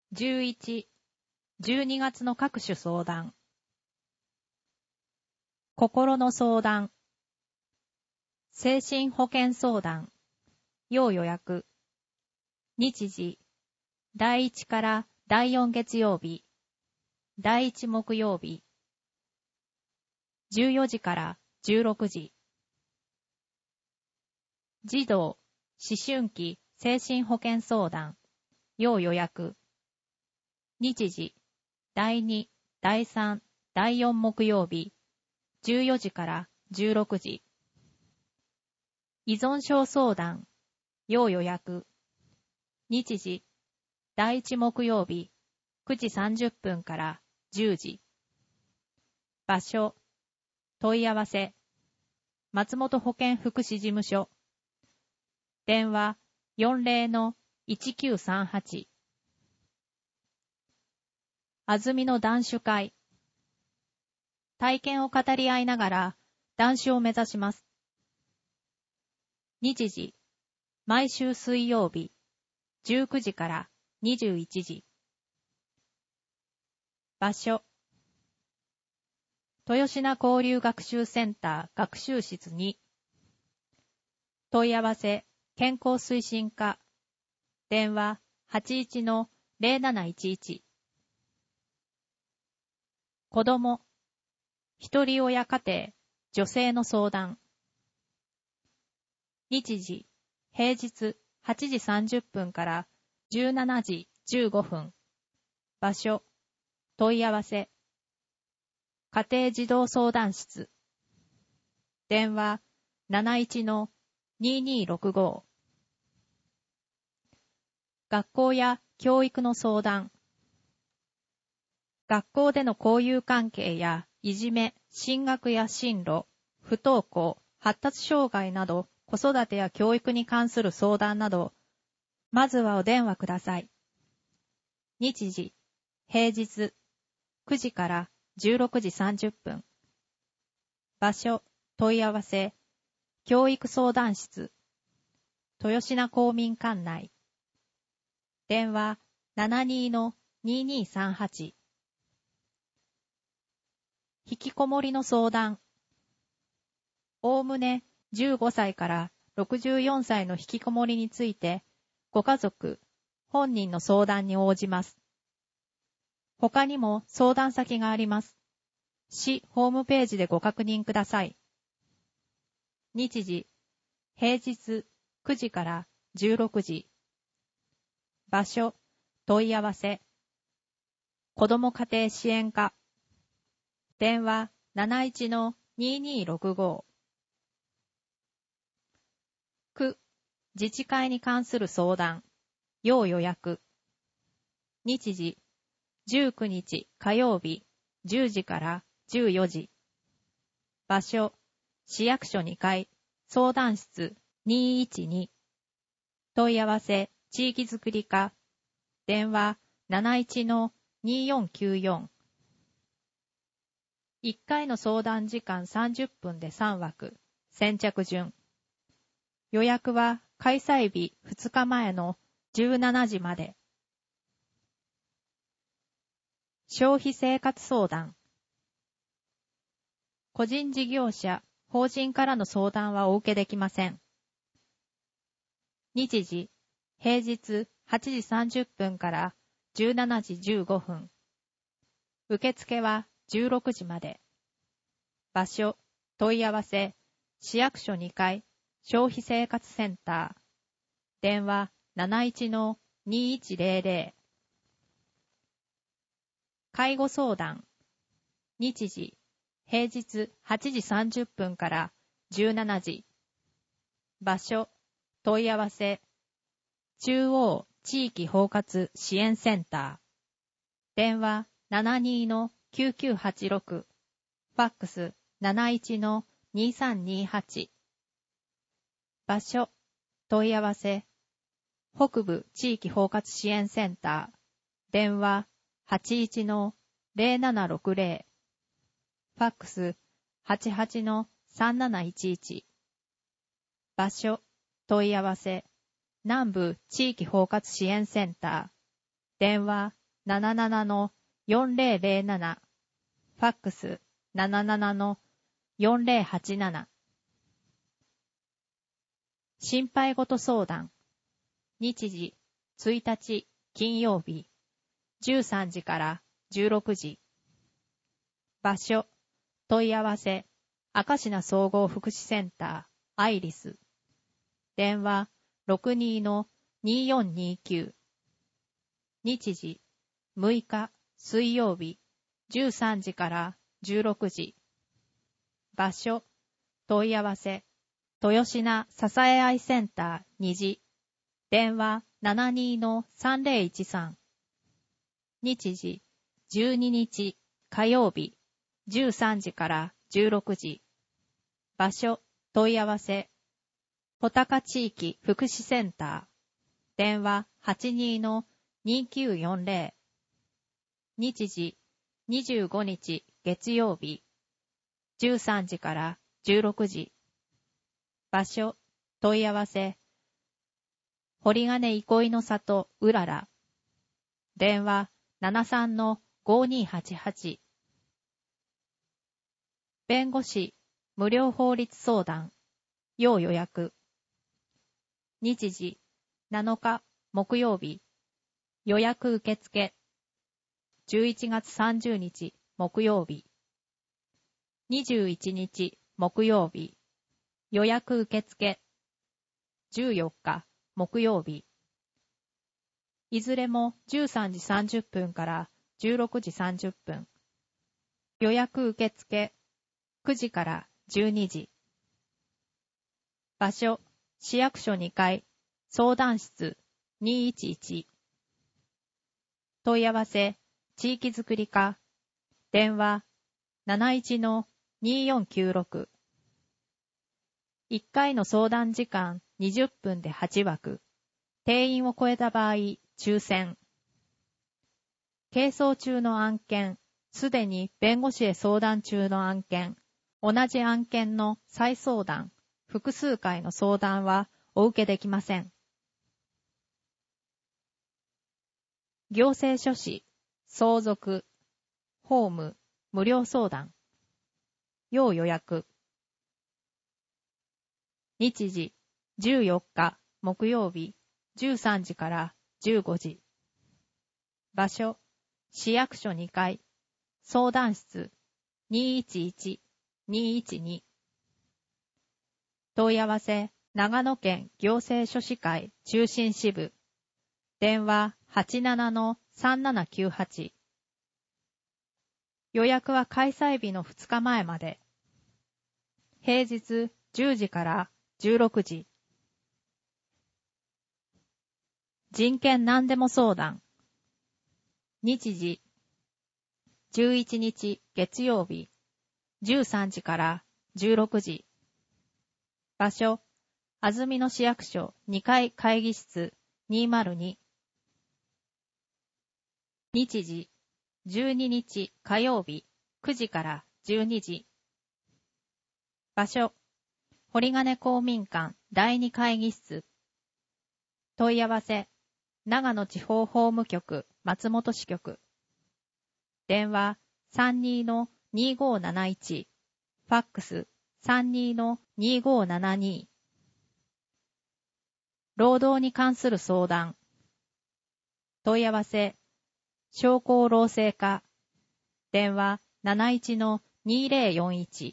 11、12月の各種相談。心の相談。精神保健相談。要予約。日時。第1から第4月曜日。第1木曜日。14時から16時。児童、思春期精神保健相談。要予約。日時。第2、第3、第4木曜日。14時から16時。依存症相談。要予約。日時。第1木曜日。9時30分から10時。場所。問い合わせ。松本保健福祉事務所。電話 40-1938。あずみの談酒会。体験を語り合いながら談酒を目指します。日時。毎週水曜日。19時から21時。場所。豊品交流学習センター学習室2。問い合わせ、健康推進課。電話 81-0711。子供。一人親家庭、女性の相談。日時。平日8時30分から17時15分。場所。問い合わせ。家庭児童相談室。電話 71-2265。学校や教育の相談。学校での交友関係やいじめ、進学や進路、不登校、発達障害など子育てや教育に関する相談など、まずはお電話ください。日時。平日9時から16時30分。場所。問い合わせ。教育相談室。豊品公民館内。電話 72-2238。引きこもりの相談。おおむね15歳から64歳の引きこもりについて、ご家族、本人の相談に応じます。他にも相談先があります。市ホームページでご確認ください。日時。平日9時から16時。場所。問い合わせ。子ども家庭支援課。電話 71-2265。区。自治会に関する相談。要予約。日時。19日火曜日10時から14時。場所。市役所2階。相談室212。問い合わせ。地域づくり課。電話 71-2494。1回の相談時間30分で3枠。先着順。予約は開催日2日前の17時まで。消費生活相談。個人事業者、法人からの相談はお受けできません。日時。平日8時30分から17時15分。受付は16時まで。場所。問い合わせ。市役所2階。消費生活センター。電話 71-2100。介護相談。日時。平日8時30分から17時。場所。問い合わせ。中央地域包括支援センター。電話 72-9986。ファックス 71-2328。場所。問い合わせ。北部地域包括支援センター。電話 81-0760。ファックス 88-3711。場所。問い合わせ。南部地域包括支援センター。 電話77-4007、ファックス77-4087。心配事相談。日時1日金曜日13時から16時。場所問い合わせ明石名総合福祉センターアイリス。電話62-2429。日時6日水曜日13時から16時。場所問い合わせ豊品支え合いセンター2時。電話72-3013。日時12日火曜日13時から16時。場所問い合わせ穂高地域福祉センター。電話82-2940。日時25日月曜日13時から16時。場所問い合わせ堀金憩いの里うらら。電話73-5288。弁護士無料法律相談要予約。日時7日木曜日予約受付。11月30日木曜日21日木曜日予約受付。14日木曜日。いずれも13時30分から16時30分。予約受付9時から12時。場所市役所2階相談室211。問い合わせ地域づくり課。電話71-2496。1回の相談時間20分で8枠。定員を超えた場合、抽選。係争中の案件、すでに弁護士へ相談中の案件、同じ案件の再相談、複数回の相談はお受けできません。行政書士、相続、法務、無料相談。要予約。日時14日木曜日13時から15時。場所市役所2階相談室211-212。問い合わせ長野県行政書士会中心支部。電話87-3798。予約は開催日の2日前まで。平日10時から16時。人権何でも相談。日時11日月曜日13時から16時。場所安曇野市役所2階会議室202。日時12日火曜日9時から12時。場所堀金公民館第2会議室。問い合わせ長野地方法務局松本支局。電話32-2571。ファックス32-2572。労働に関する相談。問い合わせ商工労政課。電話71-2041。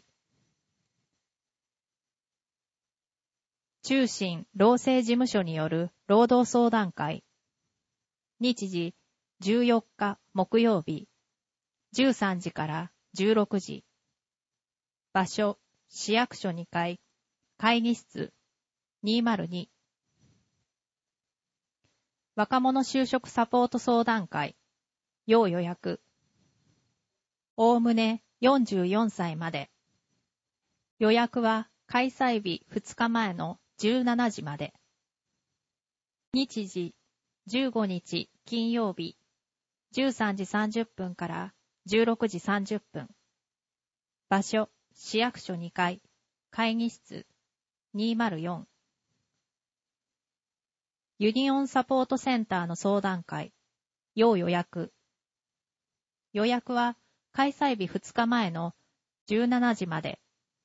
中心労政事務所による労働相談会。日時14日木曜日13時から16時。場所市役所2階会議室202。若者就職サポート相談会要予約。おおむね44歳まで。予約は開催日2日前の17時まで。日時15日金曜日13時30分から16時30分。場所市役所2階会議室204。ユニオンサポートセンターの相談会要予約。予約は開催日2日前の17時まで。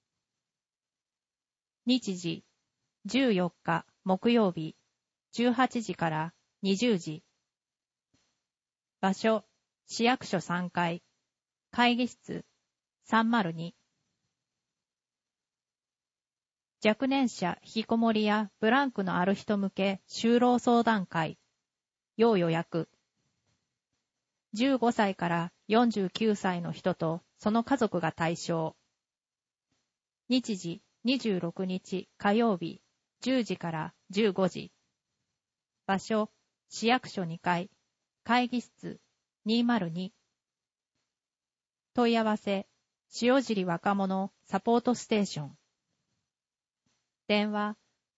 日時、14日木曜日、18時から20時。場所、市役所3階、会議室302。若年者引きこもりやブランクのある人向け就労相談会、要予約。15歳から49歳の人とその家族が対象。日時26日火曜日10時から15時。場所、市役所2階、会議室202。問い合わせ、塩尻若者サポートステーション。電話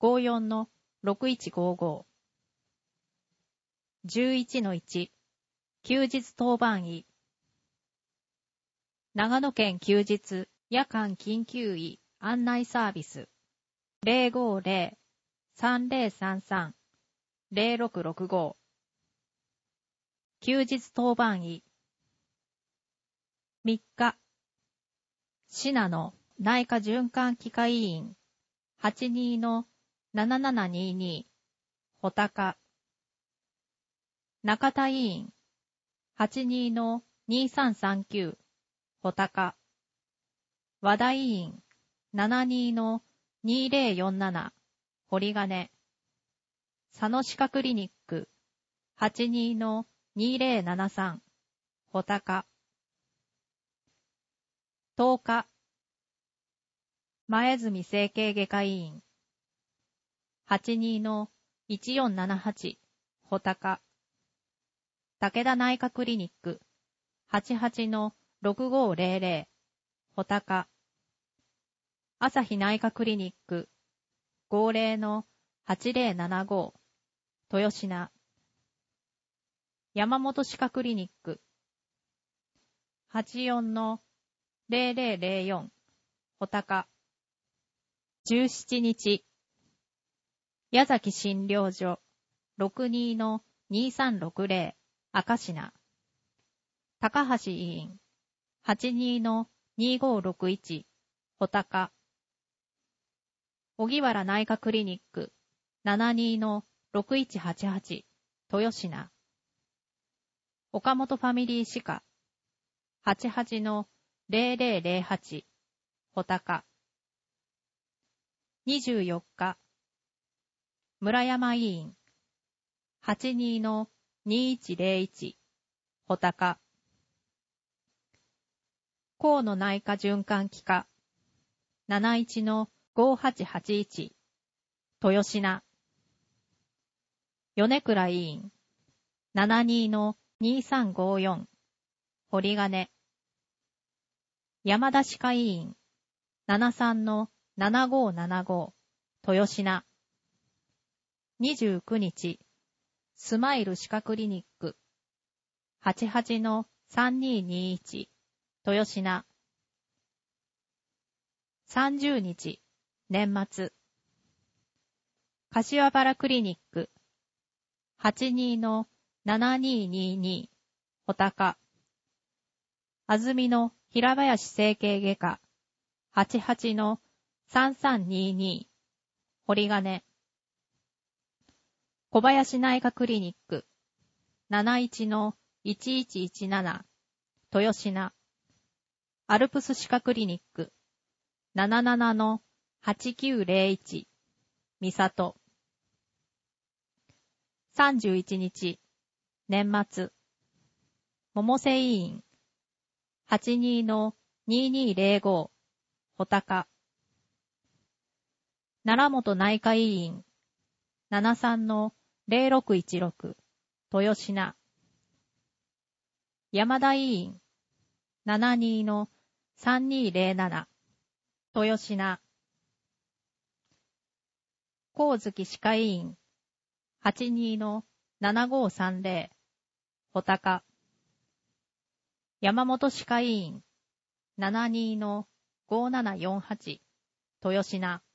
54-6155。11-1。休日当番医。長野県休日夜間緊急医案内サービス。050-3033-0665。休日当番医。3日。信濃内科循環器科医院。82-7722。穂高。中田医院。82-2339。穂高。和田医院。72-2047。堀金。佐野歯科クリニック。82-2073。穂高。10日。前住整形外科医院。82-1478。穂高。武田内科クリニック。88-6500。穂高。朝日内科クリニック。50-8075。豊品。山本歯科クリニック。84-0004。穂高。17日。矢崎診療所。62-2360。赤品。高橋医院。82-2561。穂高。荻原内科クリニック。72-6188。豊品。岡本ファミリー歯科。88-0008。穂高。24日。村山医院。82-2101。穂高。河野内科循環器科。71-5881。豊品。米倉医院。72-2354。堀金。山田歯科医院。73-7575。豊品。29日。スマイル歯科クリニック。88-3221。豊品。30日。年末。柏原クリニック。82-7222。穂高。安曇野平林整形外科。88-3322。堀金。小林内科クリニック。71-1117。豊品。アルプス歯科クリニック。77-8901。三里。31日。年末。百瀬医院。82-2205。穂高。奈良本内科医院。73-0616。豊品。山田医院。72-3207。豊品。光月歯科医院。82-7530。穂高。山本歯科医院。72-5748。豊品。